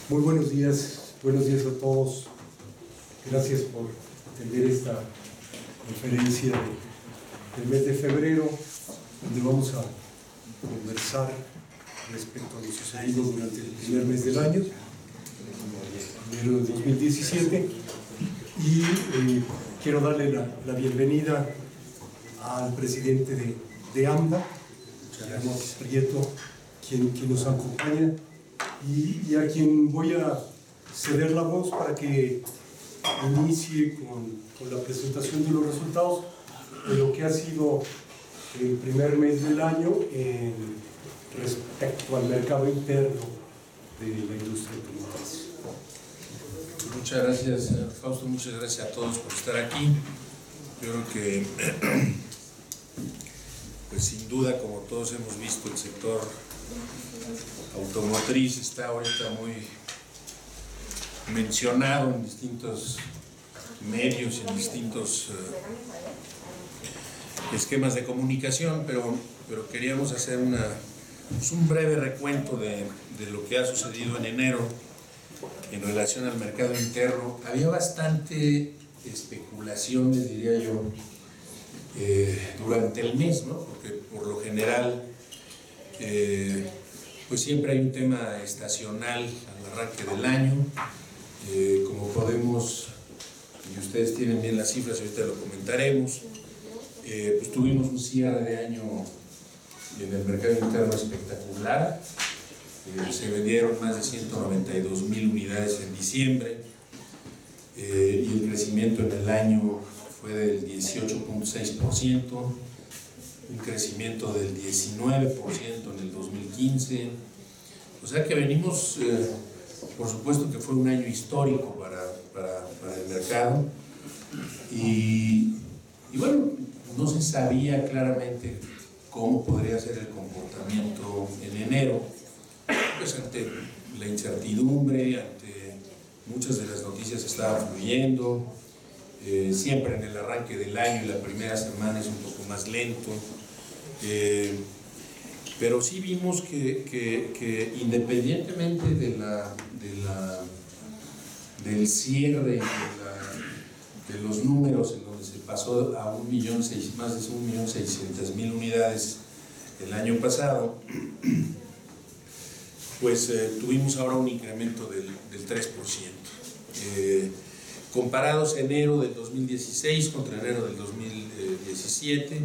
Muy buenos días a todos. Gracias por atender esta conferencia del mes de febrero, donde vamos a conversar respecto a lo sucedido durante el primer mes del año, enero de 2017, y quiero darle la bienvenida al presidente de AMDA, López Prieto, quien nos acompaña, y a quien voy a ceder la voz para que inicie con la presentación de los resultados de lo que ha sido el primer mes del año respecto al mercado interno de la industria automotriz. Muchas gracias, Fausto, muchas gracias a todos por estar aquí. Yo creo que, pues sin duda, como todos hemos visto, el sector automotriz está ahorita muy mencionado en distintos medios y en distintos esquemas de comunicación, pero queríamos hacer un breve recuento de lo que ha sucedido en enero en relación al mercado interno. Había bastante especulación, les diría yo, durante el mes, ¿no? Porque por lo general pues siempre hay un tema estacional al arranque del año. Como podemos, y ustedes tienen bien las cifras, ahorita lo comentaremos, pues tuvimos un cierre de año en el mercado interno espectacular. Se vendieron más de 192,000 unidades en diciembre, y el crecimiento en el año fue del 18.6%, un crecimiento del 19% en el 2015, o sea que venimos, por supuesto que fue un año histórico para el mercado, y bueno, no se sabía claramente cómo podría ser el comportamiento en enero, pues ante la incertidumbre, ante muchas de las noticias que estaban fluyendo. Siempre en el arranque del año y la primera semana es un poco más lento, pero sí vimos que independientemente del cierre de los números en donde se pasó a más de 1.600.000 unidades el año pasado, pues tuvimos ahora un incremento del 3%. Comparados enero del 2016 contra enero del 2017,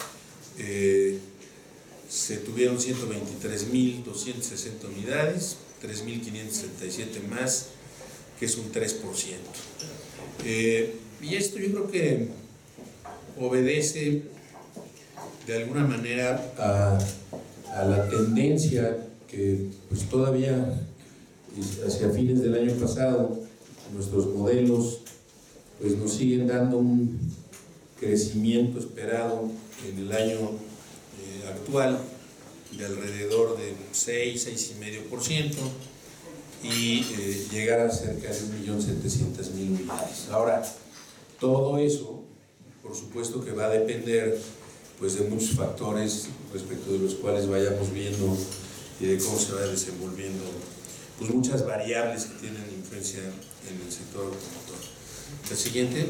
se tuvieron 123.260 unidades, 3.577 más, que es un 3%. Y esto yo creo que obedece de alguna manera a la tendencia que pues todavía hacia fines del año pasado nuestros modelos pues nos siguen dando un crecimiento esperado en el año actual de alrededor de 6,5% y llegar a cerca de 1.700.000 unidades. Ahora, todo eso, por supuesto que va a depender pues de muchos factores respecto de los cuales vayamos viendo y de cómo se va desenvolviendo pues muchas variables que tienen influencia en el sector automotor. El siguiente.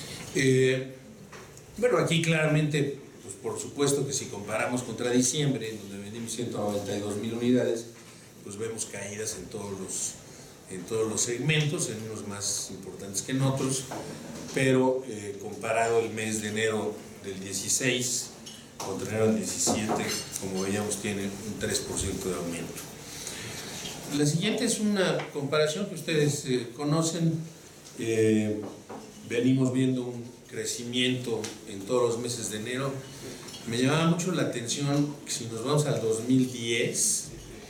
Bueno, aquí claramente, pues por supuesto que si comparamos contra diciembre, en donde vendimos 192,000 unidades, pues vemos caídas en todos los segmentos, en unos más importantes que en otros, pero comparado el mes de enero del 16 contra enero del 17, como veíamos, tiene un 3% de aumento. La siguiente es una comparación que ustedes conocen. Venimos viendo un crecimiento en todos los meses de enero. Me llamaba mucho la atención que si nos vamos al 2010,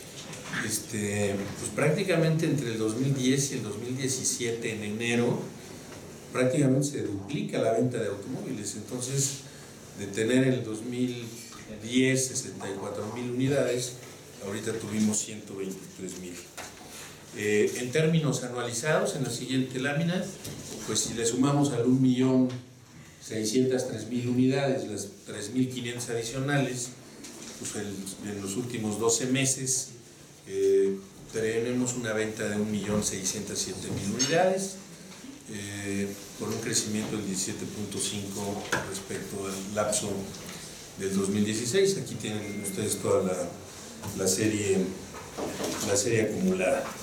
pues prácticamente entre el 2010 y el 2017 en enero prácticamente se duplica la venta de automóviles. Entonces, de tener en el 2010 64,000 unidades, ahorita tuvimos 123,000. En términos anualizados, en la siguiente lámina, pues si le sumamos al 1.603.000 unidades, las 3.500 adicionales, pues en los últimos 12 meses tenemos una venta de 1.607.000 unidades, con un crecimiento del 17.5 respecto al lapso del 2016. Aquí tienen ustedes toda la serie acumulada.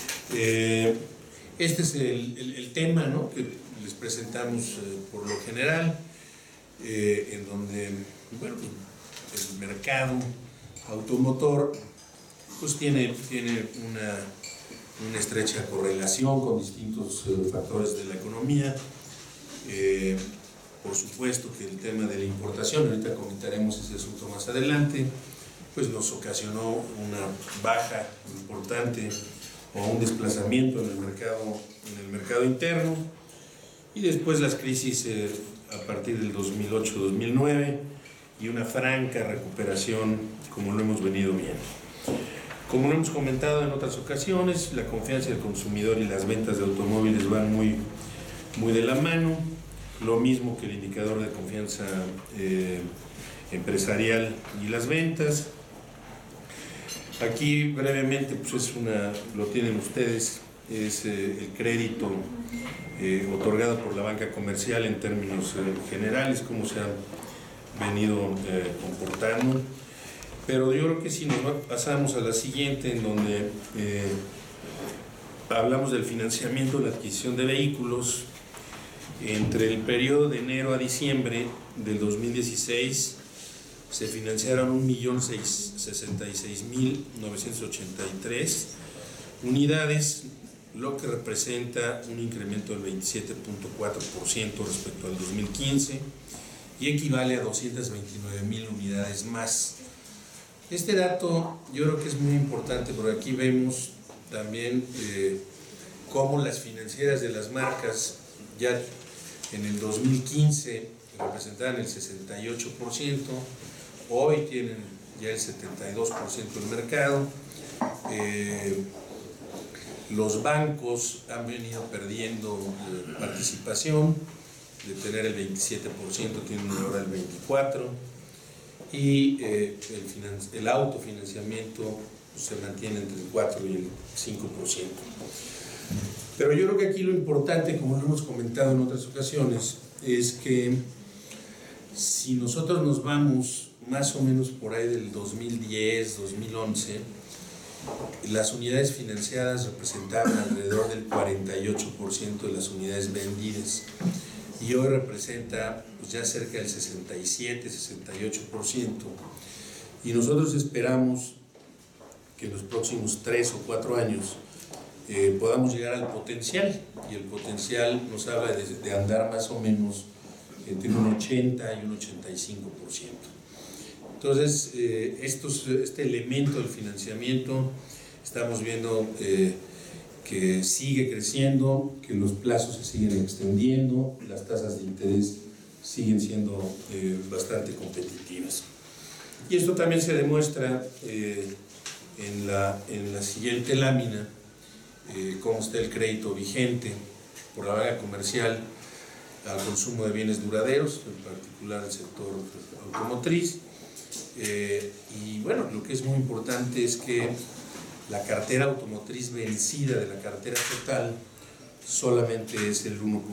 Este es el tema, ¿no?, que les presentamos por lo general, en donde, bueno, el mercado automotor pues tiene una estrecha correlación con distintos factores de la economía. Por supuesto que el tema de la importación, ahorita comentaremos ese asunto más adelante, pues nos ocasionó una baja importante o un desplazamiento en el mercado interno, y después las crisis a partir del 2008-2009 y una franca recuperación como lo hemos venido viendo. Como lo hemos comentado en otras ocasiones, la confianza del consumidor y las ventas de automóviles van muy de la mano, lo mismo que el indicador de confianza empresarial y las ventas. Aquí brevemente, pues lo tienen ustedes, es el crédito otorgado por la banca comercial en términos generales, cómo se han venido comportando. Pero yo creo que si nos pasamos a la siguiente, en donde hablamos del financiamiento de la adquisición de vehículos, entre el periodo de enero a diciembre del 2016 se financiaron 1.066.983 unidades, lo que representa un incremento del 27.4% respecto al 2015 y equivale a 229.000 unidades más. Este dato yo creo que es muy importante, porque aquí vemos también cómo las financieras de las marcas ya en el 2015 representaban el 68%, hoy tienen ya el 72% del mercado. Los bancos han venido perdiendo participación, de tener el 27%, tienen ahora el 24%, y el autofinanciamiento se mantiene entre el 4 y el 5%. Pero yo creo que aquí lo importante, como lo hemos comentado en otras ocasiones, es que si nosotros nos vamos más o menos por ahí del 2010, 2011, las unidades financiadas representaban alrededor del 48% de las unidades vendidas, y hoy representa pues ya cerca del 67-68%, y nosotros esperamos que en los próximos 3 o 4 años podamos llegar al potencial, y el potencial nos habla de andar más o menos entre un 80 y un 85%. Entonces, este elemento del financiamiento estamos viendo que sigue creciendo, que los plazos se siguen extendiendo, las tasas de interés siguen siendo bastante competitivas. Y esto también se demuestra en la siguiente lámina, cómo está el crédito vigente por la banca comercial al consumo de bienes duraderos, en particular el sector automotriz. Y bueno, lo que es muy importante es que la cartera automotriz vencida de la cartera total solamente es el 1.5%.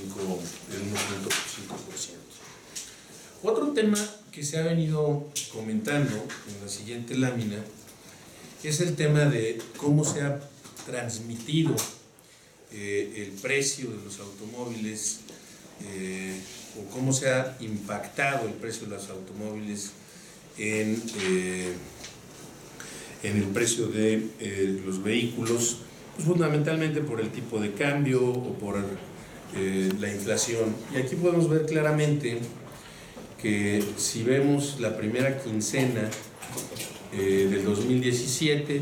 Otro tema que se ha venido comentando en la siguiente lámina es el tema de cómo se ha transmitido el precio de los automóviles, o cómo se ha impactado el precio de los automóviles en el precio de los vehículos, pues fundamentalmente por el tipo de cambio o por la inflación. Y aquí podemos ver claramente que si vemos la primera quincena del 2017,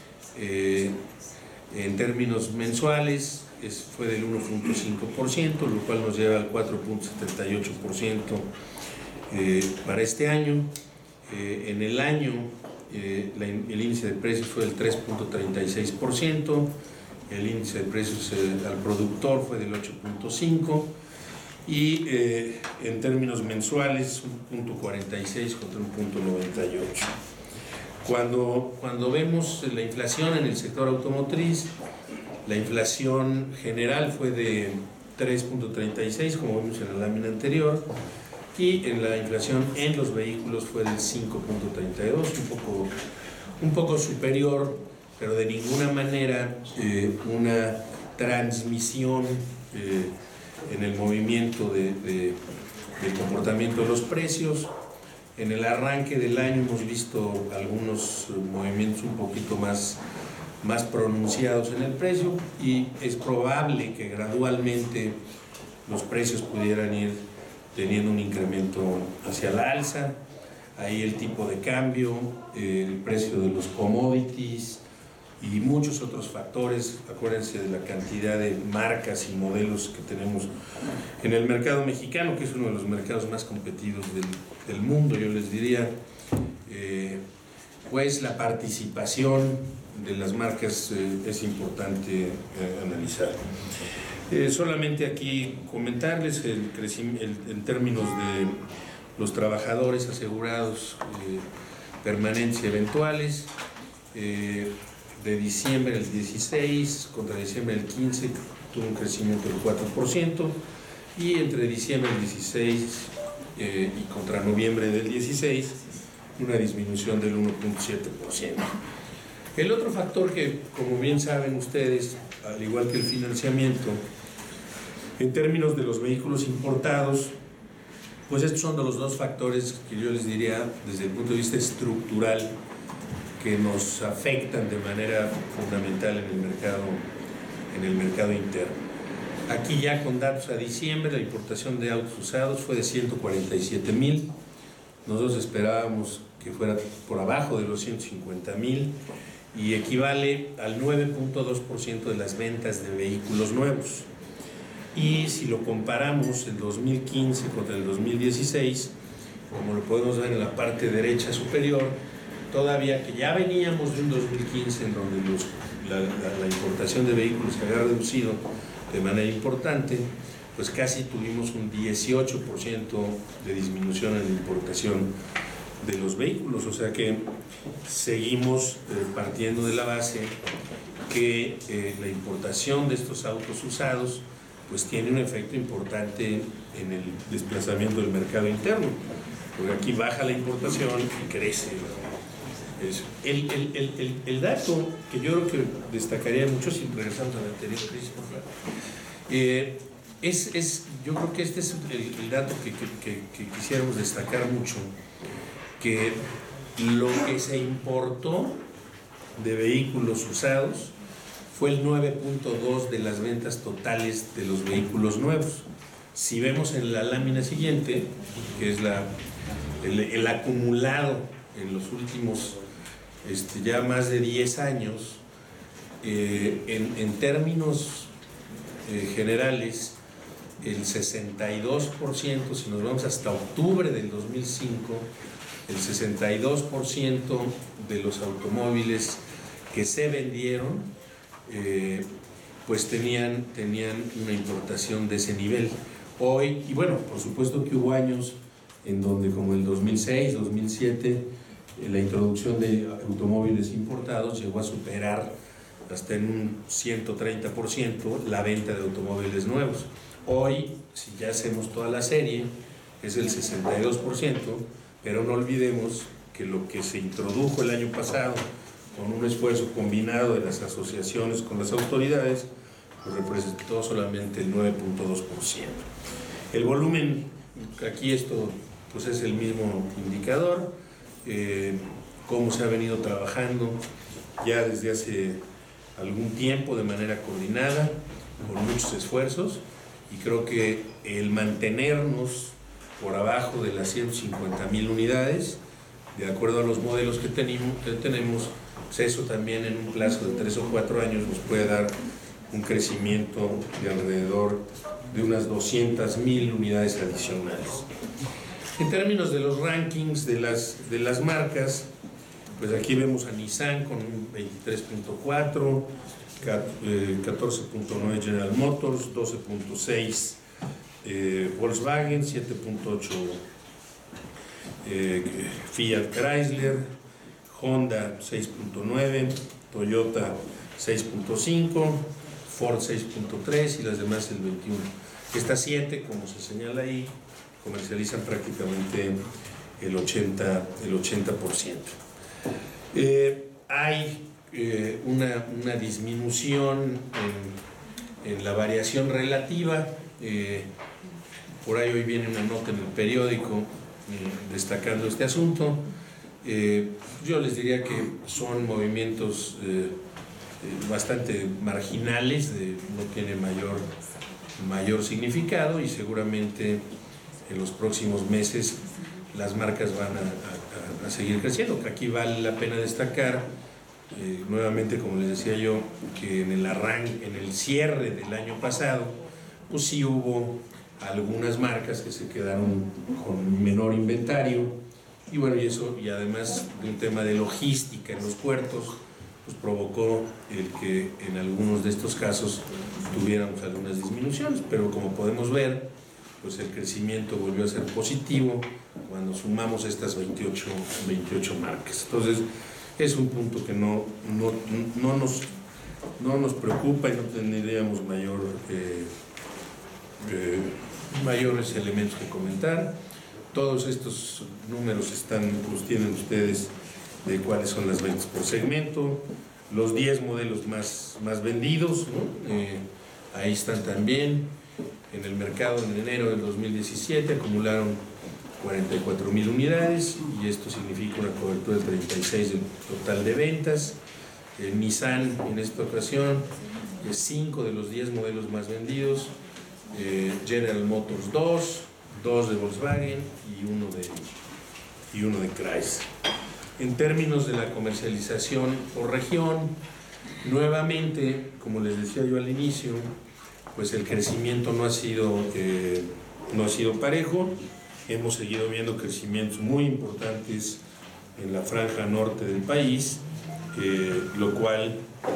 en términos mensuales fue del 1.5%, lo cual nos lleva al 4.78% para este año. En el año el índice de precios fue del 3.36%, el índice de precios al productor fue del 8.5%, y en términos mensuales 1.46 contra 1.98. Cuando vemos la inflación en el sector automotriz, la inflación general fue de 3.36, como vimos en la lámina anterior, y en la inflación en los vehículos fue del 5.32, un poco superior, pero de ninguna manera una transmisión en el movimiento del comportamiento de los precios. En el arranque del año hemos visto algunos movimientos un poquito más pronunciados en el precio, y es probable que gradualmente los precios pudieran ir teniendo un incremento hacia la alza. Ahí el tipo de cambio, el precio de los commodities y muchos otros factores. Acuérdense de la cantidad de marcas y modelos que tenemos en el mercado mexicano, que es uno de los mercados más competidos del mundo, yo les diría. Pues la participación de las marcas es importante analizar. Solamente aquí comentarles en términos de los trabajadores asegurados permanentes y eventuales, de diciembre del 16 contra diciembre del 15 tuvo un crecimiento del 4%, y entre diciembre del 16 y contra noviembre del 16 una disminución del 1.7%. El otro factor que, como bien saben ustedes, al igual que el financiamiento, en términos de los vehículos importados, pues estos son de los dos factores que yo les diría desde el punto de vista estructural que nos afectan de manera fundamental en el mercado interno. Aquí ya con datos a diciembre, la importación de autos usados fue de 147,000. Nosotros esperábamos que fuera por abajo de los 150,000, y equivale al 9.2% de las ventas de vehículos nuevos. Y si lo comparamos el 2015 contra el 2016, como lo podemos ver en la parte derecha superior, todavía que ya veníamos de un 2015 en donde la importación de vehículos se había reducido de manera importante, pues casi tuvimos un 18% de disminución en la importación de los vehículos. O sea que seguimos partiendo de la base que la importación de estos autos usados pues tiene un efecto importante en el desplazamiento del mercado interno, porque aquí baja la importación y crece. El dato que yo creo que destacaría mucho, si regresamos a la anterior crisis, por favor, yo creo que este es el dato que quisiéramos destacar mucho, que lo que se importó de vehículos usados fue el 9.2% de las ventas totales de los vehículos nuevos. Si vemos en la lámina siguiente, que es el acumulado en los últimos ya más de 10 años, en términos generales, el 62%, si nos vamos hasta octubre del 2005, el 62% de los automóviles que se vendieron pues tenían una importación de ese nivel. Hoy, y bueno, por supuesto que hubo años en donde, como el 2006, 2007, la introducción de automóviles importados llegó a superar hasta en un 130% la venta de automóviles nuevos. Hoy, si ya hacemos toda la serie, es el 62%, pero no olvidemos que lo que se introdujo el año pasado, con un esfuerzo combinado de las asociaciones con las autoridades, pues representó solamente el 9.2%. El volumen, aquí esto pues es el mismo indicador, cómo se ha venido trabajando ya desde hace algún tiempo de manera coordinada, con muchos esfuerzos, y creo que el mantenernos por abajo de las 150,000 unidades, de acuerdo a los modelos que tenemos, pues eso también en un plazo de 3 o 4 años nos puede dar un crecimiento de alrededor de unas 200,000 unidades adicionales. En términos de los rankings de las marcas, pues aquí vemos a Nissan con un 23.4, 14.9 General Motors, 12.6 Volkswagen, 7.8 Fiat Chrysler, Honda 6.9, Toyota 6.5, Ford 6.3 y las demás el 21. Estas 7, como se señala ahí, comercializan prácticamente el 80%. Hay una disminución en la variación relativa. Por ahí hoy viene una nota en el periódico destacando este asunto. Yo les diría que son movimientos bastante marginales, no tiene mayor significado, y seguramente en los próximos meses las marcas van a seguir creciendo. Aquí vale la pena destacar nuevamente, como les decía yo, que en el cierre del año pasado, pues sí hubo algunas marcas que se quedaron con menor inventario, y bueno, y además de un tema de logística en los puertos, pues provocó el que en algunos de estos casos tuviéramos algunas disminuciones, pero como podemos ver, pues el crecimiento volvió a ser positivo cuando sumamos estas 28 marcas. Entonces, es un punto que no nos preocupa y no tendríamos mayores elementos que comentar. Todos estos números los tienen ustedes de cuáles son las ventas por segmento, los 10 modelos más vendidos, ¿no? Ahí están también. En el mercado en enero del 2017 acumularon 44,000 unidades, y esto significa una cobertura del 36% del total de ventas. Nissan en esta ocasión es 5 de los 10 modelos más vendidos, General Motors 2 de Volkswagen y uno de Chrysler. En términos de la comercialización por región, nuevamente, como les decía yo al inicio, pues el crecimiento no ha sido parejo. Hemos seguido viendo crecimientos muy importantes en la franja norte del país, lo cual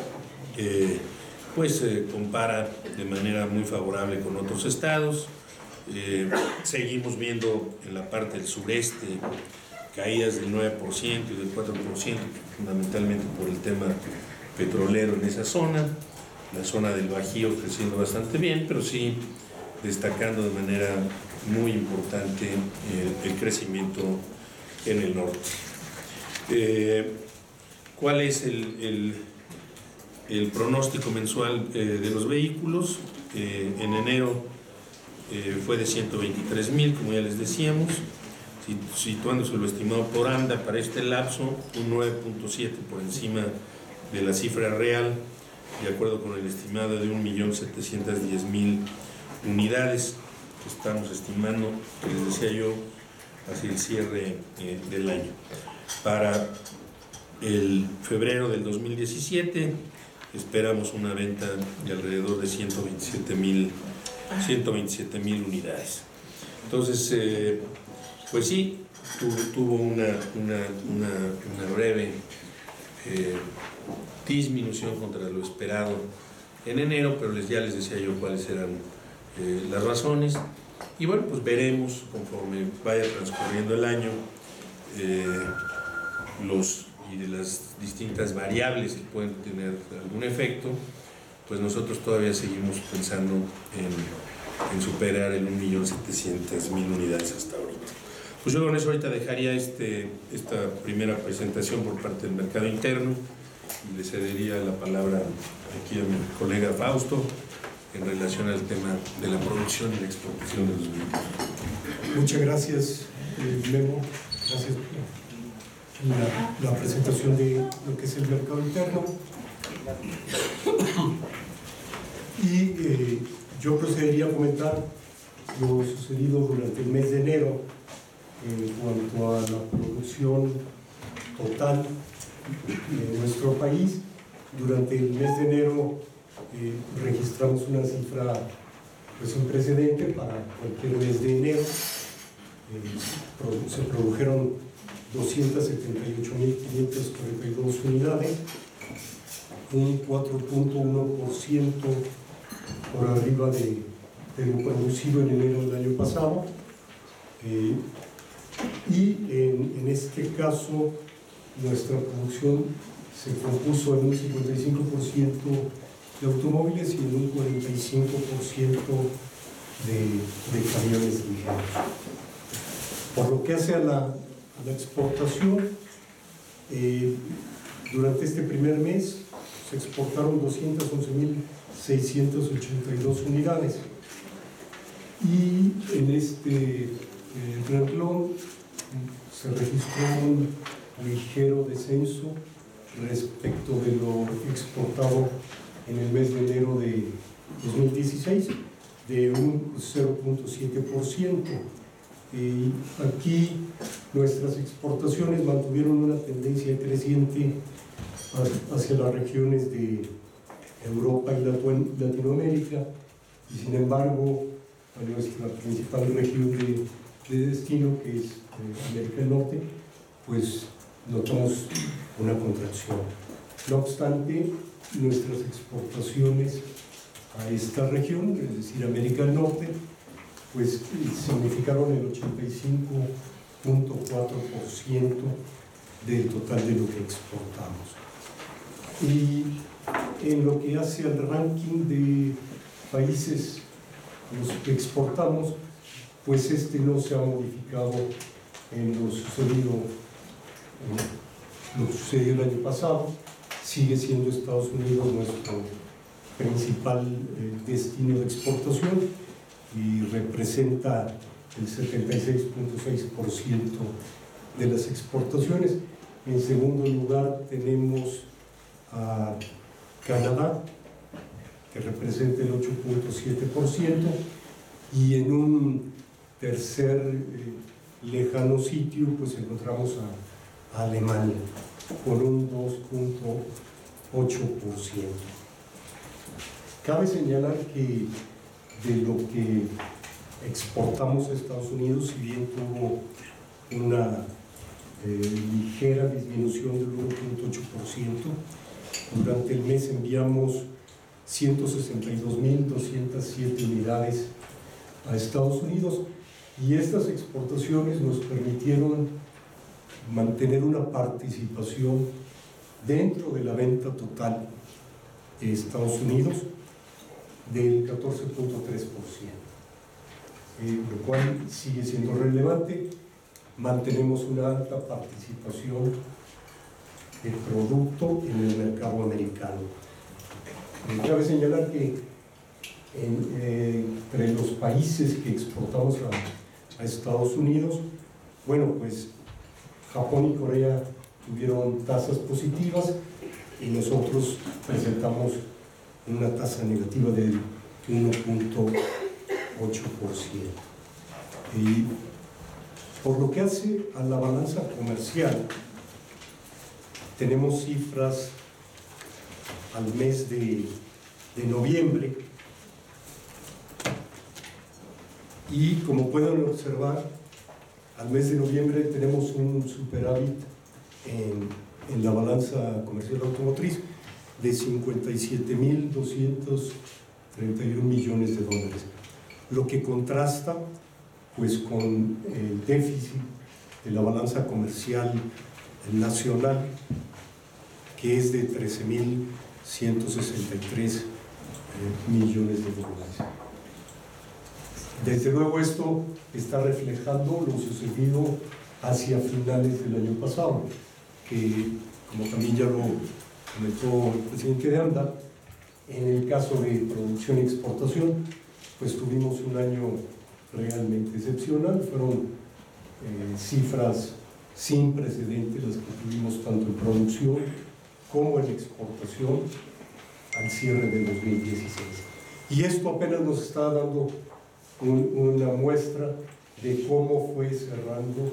compara de manera muy favorable con otros estados. Seguimos viendo en la parte del sureste caídas del 9% y del 4%, fundamentalmente por el tema petrolero en esa zona. La zona del Bajío creciendo bastante bien, pero sí destacando de manera muy importante el crecimiento en el norte. ¿Cuál es el pronóstico mensual de los vehículos? En enero fue de 123,000, como ya les decíamos, situándose lo estimado por ANDA para este lapso un 9.7 por encima de la cifra real, de acuerdo con el estimado de 1.710.000 unidades que estamos estimando, que les decía yo, hacia el cierre del año. Para el febrero del 2017 esperamos una venta de alrededor de 127,000 unidades. Entonces, pues sí, tuvo una breve disminución contra lo esperado en enero, pero ya les decía yo cuáles eran las razones. Y bueno, pues veremos conforme vaya transcurriendo el año y de las distintas variables que pueden tener algún efecto, pues nosotros todavía seguimos pensando en superar el 1.700.000 unidades hasta ahorita. Pues yo con eso ahorita dejaría esta primera presentación por parte del mercado interno y le cedería la palabra aquí a mi colega Fausto en relación al tema de la producción y la exportación de los vehículos. Muchas gracias, Memo. Gracias por la presentación de lo que es el mercado interno. Y yo procedería a comentar lo sucedido durante el mes de enero en cuanto a la producción total de nuestro país. Durante el mes de enero registramos una cifra pues sin precedente para cualquier mes de enero. Se produjeron 278.542 unidades, un 4.1% por arriba de lo producido en enero del año pasado. Y en este caso nuestra producción se compuso en un 55% de automóviles y en un 45% de camiones ligeros. Por lo que hace a la exportación, durante este primer mes se exportaron 211.682 unidades y en este renglón se registró un ligero descenso respecto de lo exportado en el mes de enero de 2016 de un 0.7%. Aquí nuestras exportaciones mantuvieron una tendencia creciente hacia las regiones de Europa y Latinoamérica, y sin embargo a nuestra principal región de destino, que es América del Norte, pues notamos una contracción. No obstante, nuestras exportaciones a esta región, es decir, América del Norte, pues significaron el 85.4% del total de lo que exportamos. Y en lo que hace al ranking de países a los que exportamos, pues este no se ha modificado en lo sucedido el año pasado. Sigue siendo Estados Unidos nuestro principal destino de exportación y representa el 76.6% de las exportaciones. En segundo lugar tenemos a Canadá, que representa el 8.7%, y en un tercer lejano sitio pues encontramos a Alemania con un 2.8%. Cabe señalar que de lo que exportamos a Estados Unidos, si bien tuvo una ligera disminución del 1.8%, durante el mes enviamos 162.207 unidades a Estados Unidos, y estas exportaciones nos permitieron mantener una participación dentro de la venta total de Estados Unidos del 14.3%, lo cual sigue siendo relevante. Mantenemos una alta participación de producto en el mercado americano. Cabe señalar que entre los países que exportamos a Estados Unidos, bueno, pues Japón y Corea tuvieron tasas positivas y nosotros presentamos una tasa negativa del 1.8%. Y por lo que hace a la balanza comercial, tenemos cifras al mes de noviembre, y como pueden observar, al mes de noviembre tenemos un superávit en la balanza comercial automotriz de 57.231 millones de dólares, lo que contrasta pues con el déficit de la balanza comercial nacional, que es de 13.163 millones de dólares. Desde luego esto está reflejando lo sucedido hacia finales del año pasado, que, como también ya lo comentó el presidente de AMDA, en el caso de producción y exportación, pues tuvimos un año realmente excepcional. Fueron cifras sin precedentes las que tuvimos tanto en producción como en exportación al cierre de 2016. Y esto apenas nos está dando una muestra de cómo fue cerrando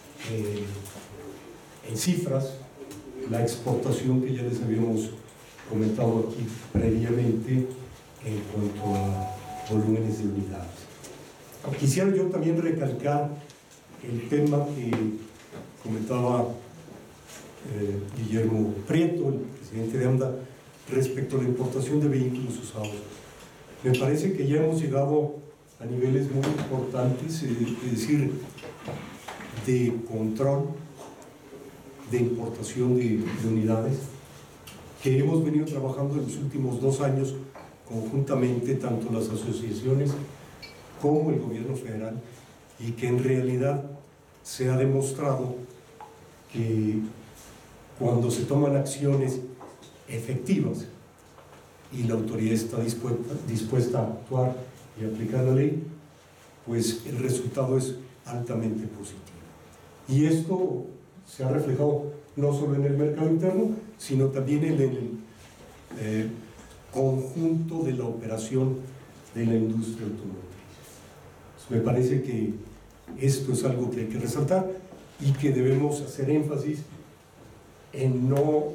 en cifras la exportación que ya les habíamos comentado aquí previamente en cuanto a volúmenes de unidades. Quisiera yo también recalcar el tema que comentaba Guillermo Prieto, el presidente de AMDA, respecto a la importación de vehículos usados. Me parece que ya hemos llegado a niveles muy importantes, es decir, de control de importación de unidades, que hemos venido trabajando en los últimos 2 años conjuntamente, tanto las asociaciones como el gobierno federal, y que en realidad se ha demostrado que cuando se toman acciones efectivas y la autoridad está dispuesta a actuar y aplicar la ley, pues el resultado es altamente positivo. Y esto se ha reflejado no solo en el mercado interno, sino también en el conjunto de la operación de la industria automotriz. Me parece que esto es algo que hay que resaltar y que debemos hacer énfasis en no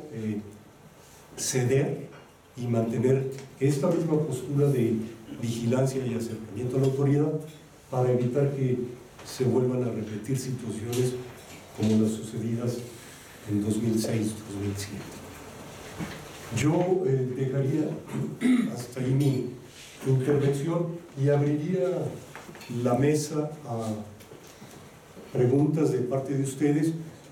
ceder y mantener esta misma postura de vigilancia y acercamiento a la autoridad para evitar que se vuelvan a repetir situaciones como las sucedidas en 2006-2007. Yo dejaría hasta ahí mi intervención y abriría la mesa a preguntas de parte de ustedes